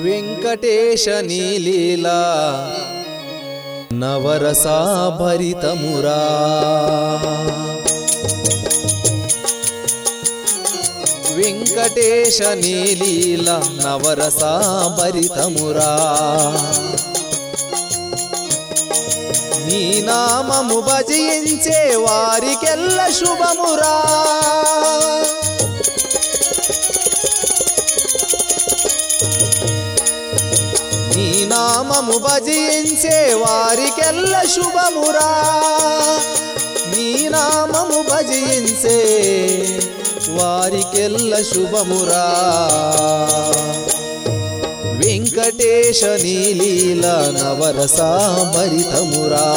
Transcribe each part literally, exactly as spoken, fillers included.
వెంకటేశ నీలీలా నవరసాభరితమురా వెంకటేశ నీలీలా నవరసాభరితమురా నీ నామము భజించే వారికెల్ల శుభమురా నీ నామము భజించే వారికెల్ల శుభమురా నీ నామము భజించే వారికెల్ల శుభమురా వెంకటేశ నీలీలా నవరసాభరితమురా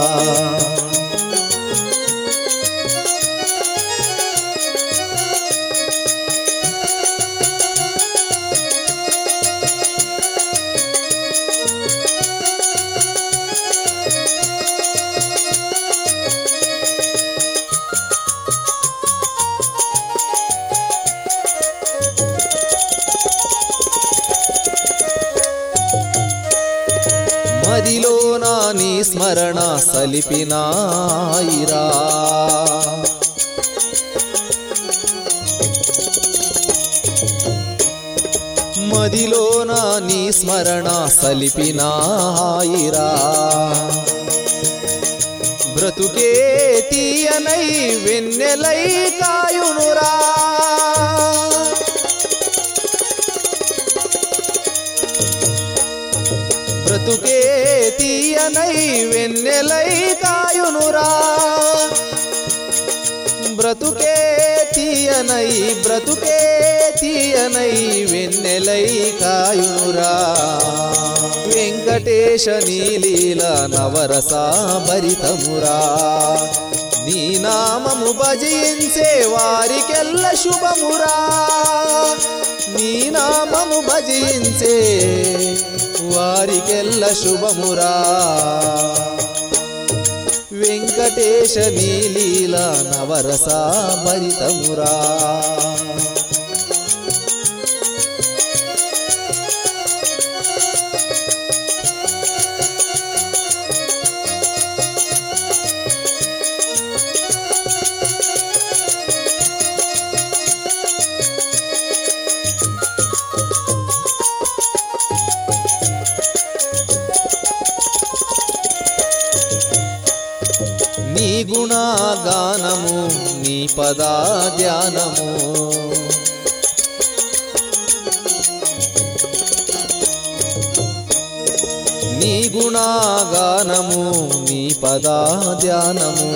మదిలోన నీ స్మరణ సలిపినాయిరా మదిలోన నీ స్మరణ సలిపినాయిరా బ్రతుకే తీయనై వెన్నెలై కాయునురా బ్రతుకే తీయనై వెన్నెలై కాయునురా బ్రతుకే తీయనై బ్రతుకే తీయనై వెన్నెలై కాయునురా వెంకటేశ నీలీలా నవరసాభరితమురా నీ నామము భజించే వారికెల్ల శుభమురా నీ నామము భజించే వారికెల్ల శుభమురా వెంకటేశ నీలీలా నవరసాభరితమురా నీ గుణగానము నీ పదా ధ్యానము నీ గుణగానము నీ పదా ధ్యానము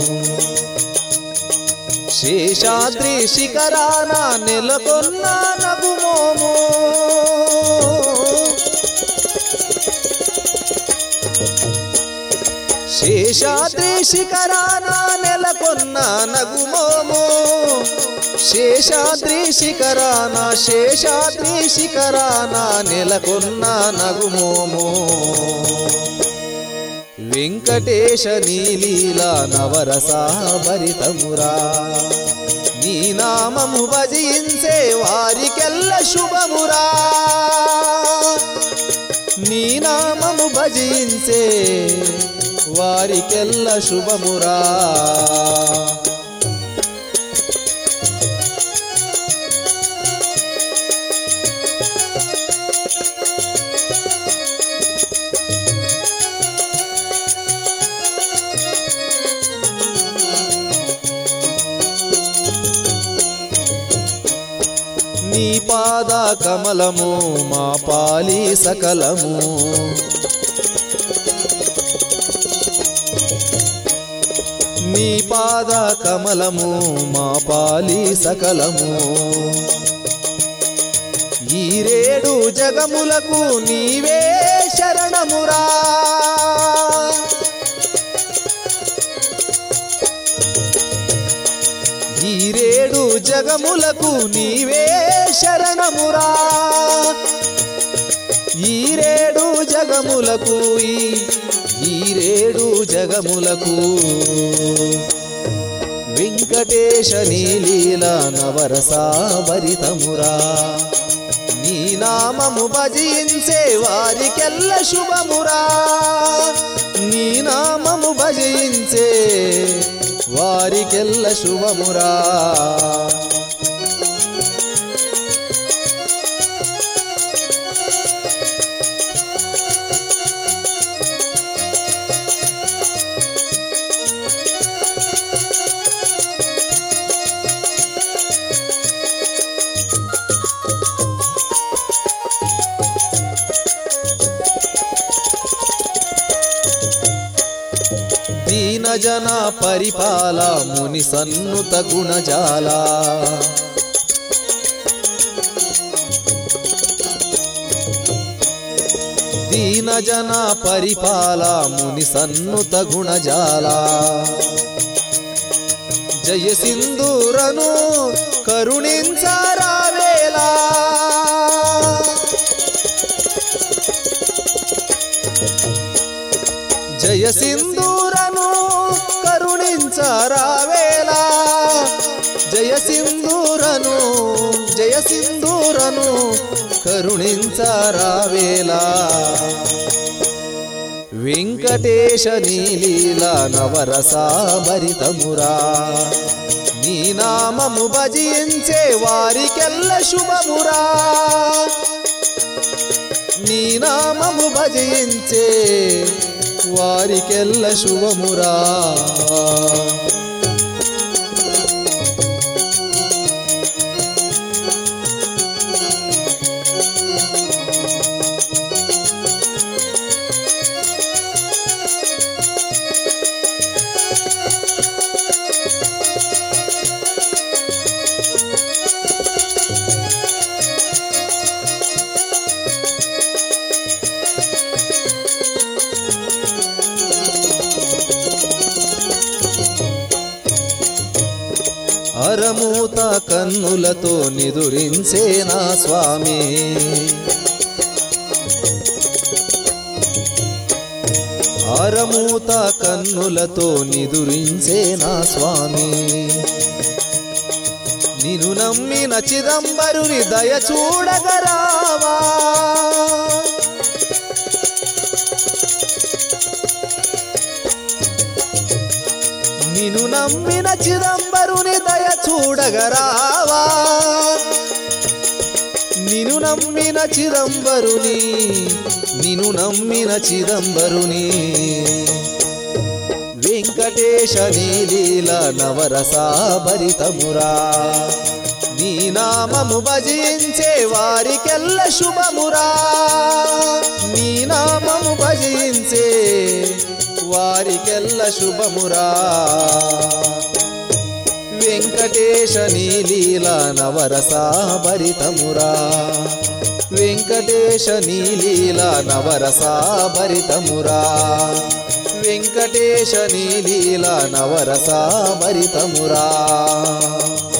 శేషాద్రి శిఖరాన నెలకొన్న నగుమోము శేషాద్రి శిఖరాన నెలకొన్న నగుమోము శేషాద్రి శిఖరాన శేషాద్రి శిఖరాన నెలకొన్న నగుమోము వెంకటేశ నీలీలా నవరసాభరితమురా నీ నామము భజించే వారికెల్ల శుభమురా నీ నామము భజించే వారికెల్ల శుభమురా నీ పాద కమలము మా పాలి సకలము నీ పాద కమలము మా పాలి సకలము ఈ రేడు జగములకు నీవే శరణమురా ఈ రేడు జగములకు నీవే శరణమురా ఈ రేడు జగములకు ఈ రేడు జగములకు వెంకటేశ నీలీలా నవరసాభరితమురా నీ నామము భజించే వారికెల్ల శుభమురా నీ నామము భజించే వారికెల్ల శుభమురా దీన జన పరిపాల ముని సన్నుత గుణజాల దీన జన పరిపాల ముని సన్నుత గుణజాల జయ సింధూరను కరుణించరావేలా జయ సింధూరను కరుణించరావేలా జయ సింధూరను జయ సింధూరను కరుణించరావేలా వెంకటేశ నీలీల నవరసాభరితమురా నీ నామము భజించే వారికెల్ల శుభమురా నీ నామము భజించే వారికెల్ల శుభమురా అరమూత కన్నులతో నిదురించే నా స్వామి అరమూత కన్నులతో నిదురించే నా స్వామి నిన్ను నమ్మిన చిదంబరుని దయ చూడగరావా నిన్ను నమ్మిన చిదంబరుని దయ చూడగరావా నిన్ను నమ్మిన చిదంబరుని నిన్ను నమ్మిన చిదంబరుని వెంకటేశ నీలీల నవరసాభరితమురా నీ నామము భజించే వారికెల్ల శుభమురా నీ నామము భజించే వారికెల్ల శుభమురా వెంకటేశ నీలీల నవరసాభరితమురా వెంకటేశ నీలీల నవరసాభరితమురా వెంకటేశ నీలీల నవరసాభరితమురా